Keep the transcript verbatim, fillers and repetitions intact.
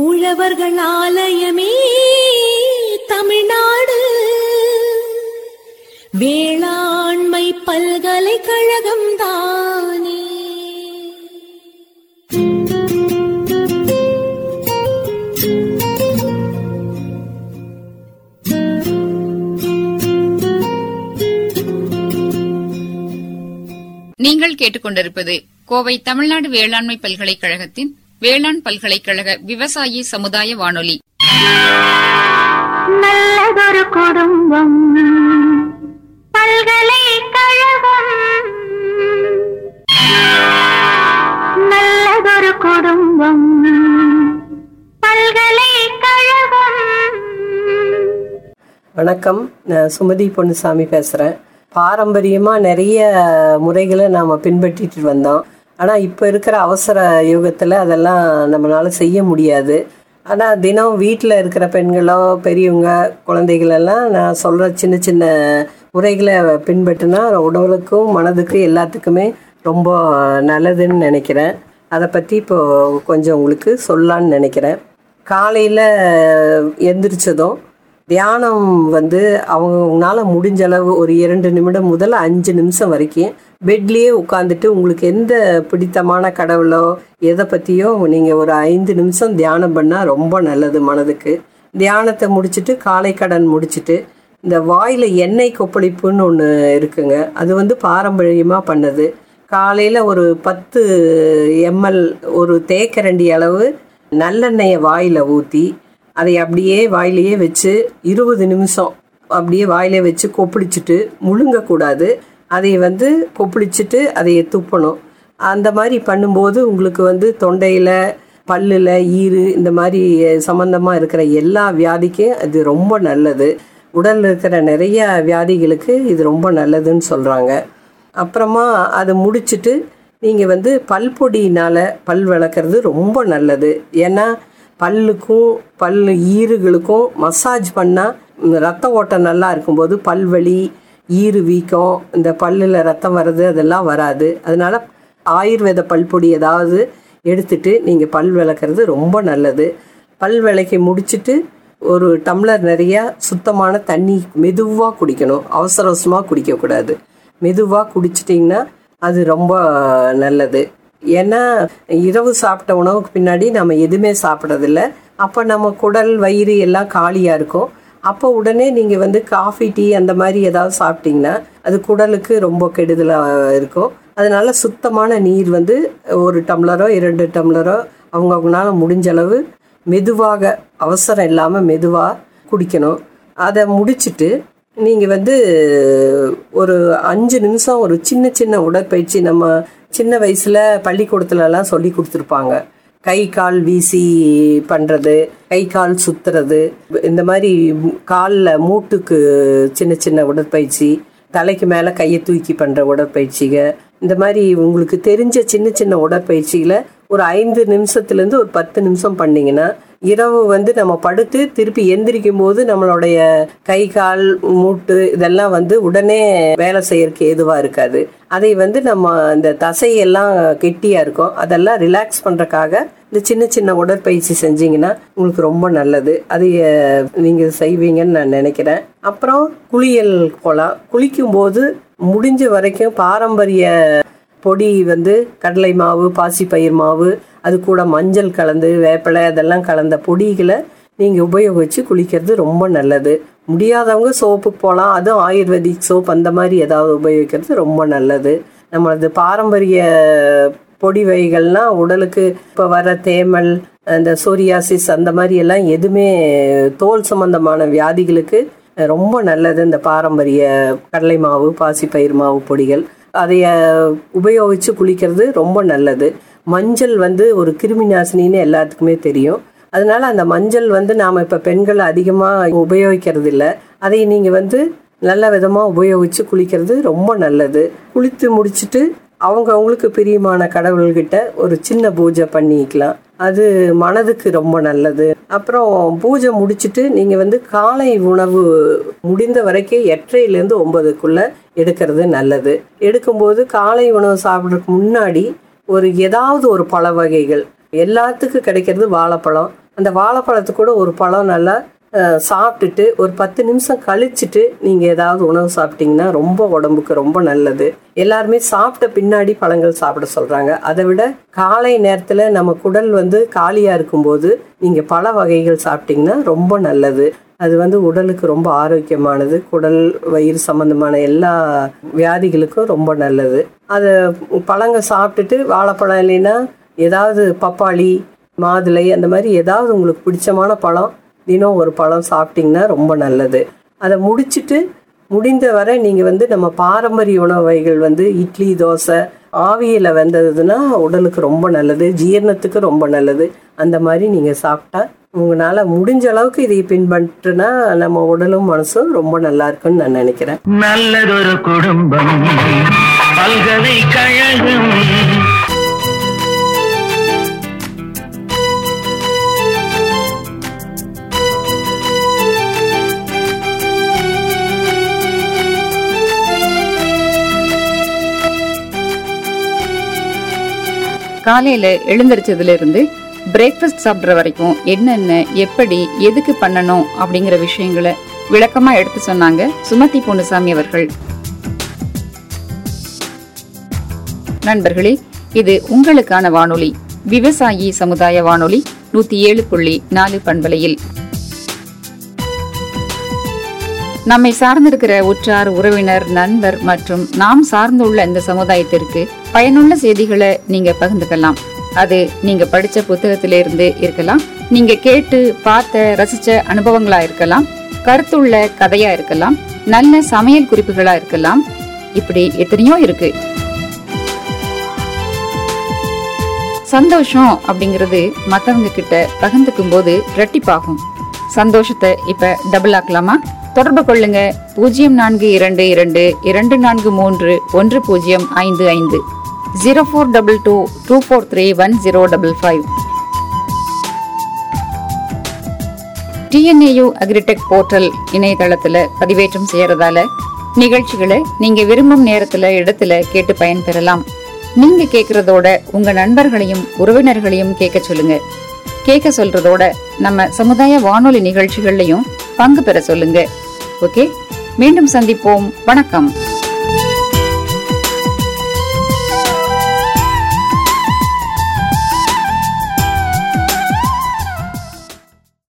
உழவர்கள் ஆலயமே தமிழ்நாடு, வேளாண்மை பல்கலைக்கழகம் தானே. நீங்கள் கேட்டுக்கொண்டிருப்பது கோவை தமிழ்நாடு வேளாண்மை பல்கலைக்கழகத்தின் வேளாண் பல்கலைக்கழக விவசாயி சமுதாய வானொலி. நல்லதொரு குடும்பம் பல்கலைக்கழகம், நல்லதொரு குடும்பம் பல்கலைக்கழகம். வணக்கம், நான் சுமதி பொன்னுசாமி பேசுகிறேன். பாரம்பரியமாக நிறைய முறைகளை நாம் பின்பற்றிட்டு வந்தோம். ஆனால் இப்போ இருக்கிற அவசர யுகத்தில் அதெல்லாம் நம்மளால் செய்ய முடியாது. ஆனால் தினம் வீட்டில் இருக்கிற பெண்களோ பெரியவங்க குழந்தைகளெல்லாம் நான் சொல்கிற சின்ன சின்ன முறைகளை பின்பற்றினா உடலுக்கும் மனதுக்கும் எல்லாத்துக்குமே ரொம்ப நல்லதுன்னு நினைக்கிறேன். அதை பற்றி இப்போது கொஞ்சம் உங்களுக்கு சொல்லலான்னு நினைக்கிறேன். காலையில் எந்திரிச்சதும் தியானம் வந்து அவங்களால முடிஞ்ச அளவு ஒரு இரண்டு நிமிடம் முதல் அஞ்சு நிமிஷம் வரைக்கும் பெட்லேயே உட்காந்துட்டு உங்களுக்கு எந்த பிடித்தமான கடவுளோ எதை பற்றியோ நீங்கள் ஒரு ஐந்து நிமிஷம் தியானம் பண்ணால் ரொம்ப நல்லது மனதுக்கு. தியானத்தை முடிச்சுட்டு காலை கடன் முடிச்சுட்டு இந்த வாயில் எண்ணெய் கொப்பளிப்புன்னு ஒன்று இருக்குங்க. அது வந்து பாரம்பரியமாக பண்ணது. காலையில் ஒரு பத்து எம்எல் ஒரு தேக்கரண்டி அளவு நல்லெண்ணெயை வாயில் ஊற்றி அதை அப்படியே வாயிலேயே வச்சு இருபது நிமிஷம் அப்படியே வாயிலே வச்சு கொப்பளிச்சுட்டு முழுங்கக்கூடாது. அதை வந்து கொப்பளிச்சுட்டு அதை துப்பணும். அந்த மாதிரி பண்ணும்போது உங்களுக்கு வந்து தொண்டையில் பல்லில் ஈறு இந்த மாதிரி சம்மந்தமாக இருக்கிற எல்லா வியாதிக்கும் அது ரொம்ப நல்லது. உடலில் இருக்கிற நிறைய வியாதிகளுக்கு இது ரொம்ப நல்லதுன்னு சொல்கிறாங்க. அப்புறமா அதை முடிச்சுட்டு நீங்கள் வந்து பல்பொடியினால் பல் விளக்குறது ரொம்ப நல்லது. ஏன்னா பல்லுக்கும் பல் ஈறுகளுக்கும் மசாஜ் பண்ணால் ரத்த ஓட்டம் நல்லா இருக்கும்போது பல்வலி ஈறு வீக்கம் இந்த பல்லில் ரத்தம் வர்றது அதெல்லாம் வராது. அதனால் ஆயுர்வேத பல்பொடி ஏதாவது எடுத்துட்டு நீங்கள் பல் விளக்குறது ரொம்ப நல்லது. பல் விளக்கி முடிச்சுட்டு ஒரு டம்ளர் நிறையா சுத்தமான தண்ணி மெதுவாக குடிக்கணும். அவசர அவசரமாக குடிக்கக்கூடாது. மெதுவாக குடிச்சிட்டிங்கன்னா அது ரொம்ப நல்லது. ஏன்னா இரவு சாப்பிட்ட உணவுக்கு பின்னாடி நம்ம எதுவுமே சாப்பிட்றதில்ல. அப்போ நம்ம குடல் வயிறு எல்லாம் காலியாக இருக்கும். அப்போ உடனே நீங்கள் வந்து காஃபி டீ அந்த மாதிரி ஏதாவது சாப்பிட்டிங்கன்னா அது குடலுக்கு ரொம்ப கெடுதலாக இருக்கும். அதனால் சுத்தமான நீர் வந்து ஒரு டம்ளரோ இரண்டு டம்ளரோ அவங்கவுங்களால முடிஞ்ச அளவு மெதுவாக அவசரம் இல்லாமல் மெதுவாக குடிக்கணும். அதை முடிச்சுட்டு நீங்கள் வந்து ஒரு அஞ்சு நிமிஷம் ஒரு சின்ன சின்ன உடற்பயிற்சி நம்ம சின்ன வயசில் பள்ளிக்கூடத்துலலாம் சொல்லி கொடுத்துருப்பாங்க. கை கால் வீசி பண்ணுறது, கை கால் சுற்றுறது, இந்த மாதிரி காலில் மூட்டுக்கு சின்ன சின்ன உடற்பயிற்சி, தலைக்கு மேலே கையை தூக்கி பண்ணுற உடற்பயிற்சிகள், இந்த மாதிரி உங்களுக்கு தெரிஞ்ச சின்ன சின்ன உடற்பயிற்சிகளை ஒரு ஐந்து நிமிஷத்துலேருந்து ஒரு பத்து நிமிஷம் பண்ணிங்கன்னா இரவு வந்து நம்ம படுத்து திருப்பி எந்திரிக்கும் போது நம்மளுடைய கை கால் மூட்டு இதெல்லாம் வந்து உடனே வேலை செய்யறதுக்கு ஏதுவாக இருக்காது. அதை வந்து நம்ம இந்த தசையெல்லாம் கெட்டியாக இருக்கும், அதெல்லாம் ரிலாக்ஸ் பண்ணுறக்காக இந்த சின்ன சின்ன உடற்பயிற்சி செஞ்சீங்கன்னா உங்களுக்கு ரொம்ப நல்லது. அதை நீங்கள் செய்வீங்கன்னு நான் நினைக்கிறேன். அப்புறம் குளியல் போகலாம். குளிக்கும் போது முடிஞ்ச வரைக்கும் பாரம்பரிய பொடி வந்து கடலை மாவு, பாசிப்பயிர் மாவு, அது கூட மஞ்சள் கலந்து வேப்பிலை அதெல்லாம் கலந்த பொடிகளை நீங்கள் உபயோகித்து குளிக்கிறது ரொம்ப நல்லது. முடியாதவங்க சோப்புக்கு போகலாம். அதுவும் ஆயுர்வேதிக் சோப் அந்த மாதிரி ஏதாவது உபயோகிக்கிறது ரொம்ப நல்லது. நம்மளது பாரம்பரிய பொடி வகைகள்னால் உடலுக்கு இப்போ வர தேமல், அந்த சோரியாசிஸ் அந்த மாதிரி எல்லாம் எதுவுமே தோல் சம்பந்தமான வியாதிகளுக்கு ரொம்ப நல்லது. இந்த பாரம்பரிய கடலை மாவு, பாசிப்பயிர் மாவு பொடிகள் அதைய உபயோகித்து குளிக்கிறது ரொம்ப நல்லது. மஞ்சள் வந்து ஒரு கிருமி நாசினின்னு எல்லாத்துக்குமே தெரியும். அதனால அந்த மஞ்சள் வந்து நாம் இப்போ பெண்கள் அதிகமாக உபயோகிக்கிறது இல்லை. அதை நீங்கள் வந்து நல்ல விதமாக உபயோகித்து குளிக்கிறது ரொம்ப நல்லது. குளித்து முடிச்சுட்டு அவங்க அவங்களுக்கு பிரியமான கடவுள்கிட்ட ஒரு சின்ன பூஜை பண்ணிக்கலாம். அது மனதுக்கு ரொம்ப நல்லது. அப்புறம் பூஜை முடிச்சுட்டு நீங்கள் வந்து காலை உணவு முடிந்த வரைக்கும் எட்டரைலேருந்து ஒன்பதுக்குள்ளே எடுக்கிறது நல்லது. எடுக்கும்போது காலை உணவு சாப்பிட்றதுக்கு முன்னாடி ஒரு ஏதாவது ஒரு பழ வகைகள் எல்லாத்துக்கும் கிடைக்கிறது வாழைப்பழம், அந்த வாழைப்பழத்து கூட ஒரு பழம் நல்லா சாப்பிட்டுட்டு ஒரு பத்து நிமிஷம் கழிச்சுட்டு நீங்கள் ஏதாவது உணவு சாப்பிட்டீங்கன்னா ரொம்ப உடம்புக்கு ரொம்ப நல்லது. எல்லாருமே சாப்பிட்ட பின்னாடி பழங்கள் சாப்பிட சொல்கிறாங்க. அதை விட காலை நேரத்தில் நம்ம குடல் வந்து காலியாக இருக்கும்போது நீங்கள் பழ வகைகள் சாப்பிட்டீங்கன்னா ரொம்ப நல்லது. அது வந்து உடலுக்கு ரொம்ப ஆரோக்கியமானது. குடல் வயிறு சம்பந்தமான எல்லா வியாதிகளுக்கும் ரொம்ப நல்லது. அதை பழங்கள் சாப்பிட்டுட்டு வாழைப்பழம் இல்லைன்னா ஏதாவது பப்பாளி, மாதுளை, அந்த மாதிரி ஏதாவது உங்களுக்கு பிடிச்சமான பழம் தினம் ஒரு பழம் சாப்பிட்டிங்கன்னா ரொம்ப நல்லது. அதை முடிச்சுட்டு முடிந்த வரை நீங்கள் வந்து நம்ம பாரம்பரிய உணவு வகைகள் வந்து இட்லி, தோசை ஆவியில் வெந்ததுன்னா உடலுக்கு ரொம்ப நல்லது, ஜீரணத்துக்கு ரொம்ப நல்லது. அந்த மாதிரி நீங்கள் சாப்பிட்டா உங்களால் முடிஞ்ச அளவுக்கு இதை பின்பற்றினா நம்ம உடலும் மனசும் ரொம்ப நல்லா இருக்குன்னு நான் நினைக்கிறேன். நல்லதொரு குடும்பம் பல்கலைக்கழகம். காலையில எழுந்திரிச்சதுல இருந்து பிரேக்ஃபாஸ்ட் சாப்பிட்ற வரைக்கும் என்னென்ன, எப்படி, எதுக்கு பண்ணணும் அப்படிங்கிற விஷயங்களை விளக்கமா எடுத்து சொன்னாங்க சுமதி பொன்னுசாமி அவர்கள். நண்பர்களே, இது உங்களுக்கான வானொலி, விவசாயி சமுதாய வானொலி நூத்தி ஏழு புள்ளி நாலு பண்பலையில். நம்மை சார்ந்திருக்கிற உற்றார், உறவினர், நண்பர் மற்றும் நாம் சார்ந்துள்ள இந்த சமுதாயத்திற்கு பயனுள்ள செய்திகளை நீங்க பகிர்ந்துக்கலாம். அது நீங்க படிச்ச புத்தகத்திலிருந்து இருக்கலாம், நீங்க கேட்டு பார்த்த ரசிச்ச அனுபவங்களா இருக்கலாம், கருத்துள்ள கதையா இருக்கலாம், நல்ல சமையல் குறிப்புகளா இருக்கலாம். இப்படி எத்தனையோ இருக்கு. சந்தோஷம் அப்படிங்கிறது மத்தவங்க கிட்ட பகிர்ந்துக்கும் போது ரெட்டிப்பாகும். சந்தோஷத்தை இப்ப டபுள் ஆக்கலாமா? தொடர்பு கொள்ளுங்க. பூஜ்ஜியம் நான்கு இரண்டு இரண்டு இரண்டு நான்கு மூன்று ஒன்று பூஜ்ஜியம் ஐந்து ஐந்து zero four double two two four three one zero double five. T N A U agritech portal இணையதளத்துல பதிவேற்றம் செய்யறதால நிகழ்ச்சிகளை நீங்க விரும்பும் நேரத்துல இடத்துல கேட்டு பயன்பெறலாம். நீங்க கேக்குறதோட உங்க நண்பர்களையும் உறவினர்களையும் கேட்க சொல்லுங்க. கேட்க சொல்றதோட நம்ம சமுதாய வானொலி நிகழ்ச்சிகள்லையும் பங்கு பெற சொல்லுங்க. ஓகே, மீண்டும் சந்திப்போம். வணக்கம்.